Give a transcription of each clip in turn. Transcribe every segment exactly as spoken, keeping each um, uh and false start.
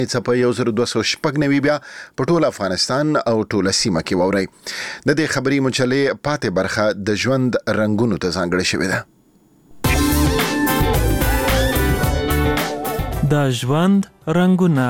څپه یو زر دوه سوه شپږ نوي بیا په ټول افغانستان او ټوله سیمه کې واورئ. د دې خبري مجلې پاتې برخه د ژوند رنګونو ته ځانګړې شوې ده. د ژوند رنګونه.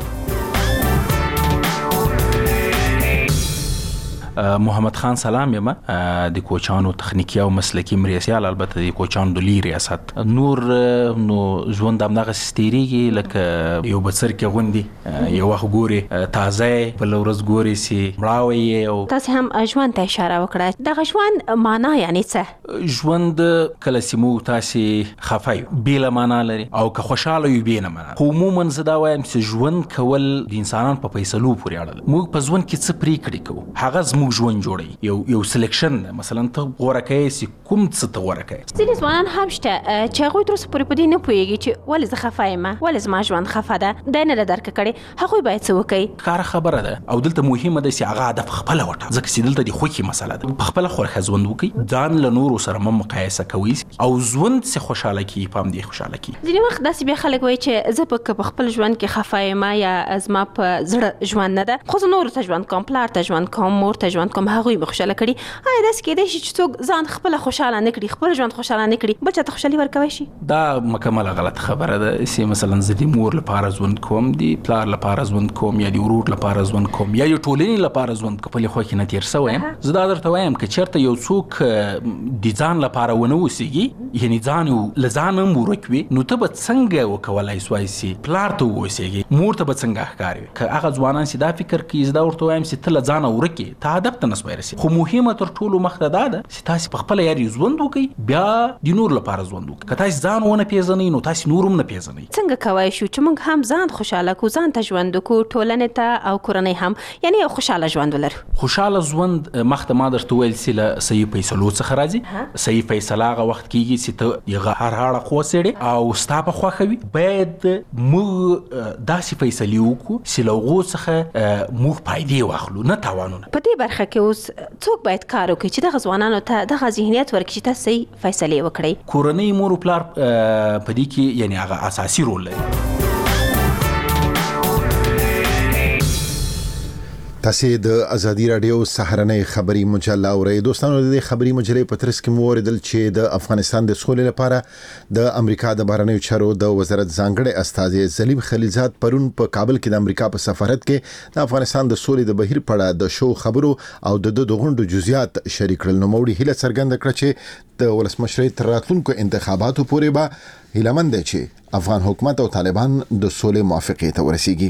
محمد خان سلام یم، د کوچانو تخنیکی او مسلکی مریسیال، البته د کوچانو د لی ریاست. نور نو ژوند همدغه ستیریږي لکه یو بڅر کې غوندي، یو وخت ګوري تازه، بل ورځ ګوري سي مړاوي. او تاسو هم ژوند ته اشاره وکړه. دغه ژوند معنا یعنی څه؟ ژوند کله سیمو تاسو خفای بیل معنا لري او که خوشاله یو بینه معنا. عموما زدا وایم چې ژوند کول د انسانانو په فیصلو پورې اړه لري. موږ په ژوند کې څه پریکړې کوو، هغه زموږ ژوند جوړي. یو یو سلیکشن ده، مثلا ته غوړه کوي سي کوم څه ته غوړه کوي. ځینې ځوانان هم شته چې هغوی تر اوسه پورې په دې نه پوهېږي چې ولې زه خفه یم، ولې زما ژوند خفه ده، دی نه ده درک کړې. هغوی باید څه وکړي؟ ښکاره خبره ده او دلته مهمه ده چې هغه هدف خپله وټاکي، ځکه چې دلته د خوښې مسله ده. په خپله خوښه ژوند وکړي، ځان له نورو سره مه مقایسه کوئ او ژوند څه خوشحاله کړي، په همدې خوشحاله کړي. ځینې وخت داسې بیا خلک وایي چې زه په په خپل ژوند کې خفه یم یا زما په زړه ژوند نه ده، خو زه نورو ته ژوند کوم، پلار ته ژوند کوم، مور ته ژوند کوم، هغوی مې خوشحاله کړي. آیا داسې کېدای شي چې څوک ځان خپله خوشحاله نه کړي، خپل ژوند خوشحاله نه کړي، بل چا ته خوشحالي ورکوی شي؟ دا مکمله غلط خبره ده. چې مثلا زه د مور لپاره ژوند کوم، د پلار لپاره ژوند کوم، یا د ورور لپاره ژوند کوم، یا د ټولنې لپاره ژوند کوم، په خوښ نه تیر سوی یم. زه دا درته وایم که چېرته یو څوک د ځان لپاره ونه اوسېږي، یعنې ځان له ځان هم ورک وي، نو ته به څنګه وکولی سوای سي پلار ته واوسېږي، مور ته به څنګه ښکار وي؟ که هغه ځوانان چې دا فکر کوي، زه دا ورته وایم چې ته له ځانه ورک یې، ته هدف ته نسوای رسېدلی. خو مهمه تر ټولو مخته دا ده چې تاسې په خپله یار ژوند وکړئ، بیا د نور لپاره ژوند وکړئ. که تاسې ځان ونه پېژنئ نو تاسې نور هم نه پېژنئ. څنګه کولی شو چې موږ هم ځان خوشحاله کړو، ځان ته ژوند وکړو، ټولنې ته او کورنۍ هم، یعنې یو خوشحاله ژوند ولرو؟ خوشحاله ژوند مخته ما درته ویل چې له صحیح فیصلو څخه راځي. صحیح فیصله هغه وخت کېږي چې ته هغه هر اړخ وڅېړې او ستا په خوښه وي. باید موږ داسې فیصلې وکړو چې له هغو څخه موږ فایدې واخلو، نه تاوانونه. په دې برخه کې اوس څوک باید کار وکړي چې دغه ځوانانو ته دغه ذهنیت ورکړي چې تاسو صحیح فیصلې وکړئ؟ کورنۍ، مور او پلار په دې کې یعنې هغه اساسي رول لري. تاسې د ازادي راډیو سهارنۍ خبري مجله اورئ. دوستانو، د دې خبري مجلې په ترڅ کې مو واورېدل چې د افغانستان د سولې لپاره د امریکا د بهرنیو چارو د وزارت ځانګړی استازی زلیب خلیلزاد پرون په کابل کې د امریکا په سفارت کې د افغانستان د سولې د بهیر په اړه د شو خبرو او د د غونډو جزئیات شریک کړل. نوموړي هیله څرګنده کړه چې د ولسمشرۍ تر راتلونکو انتخاباتو پورې به هیله مند دی چې افغان حکومت او طالبان د سولې موافقې ته ورسیږي.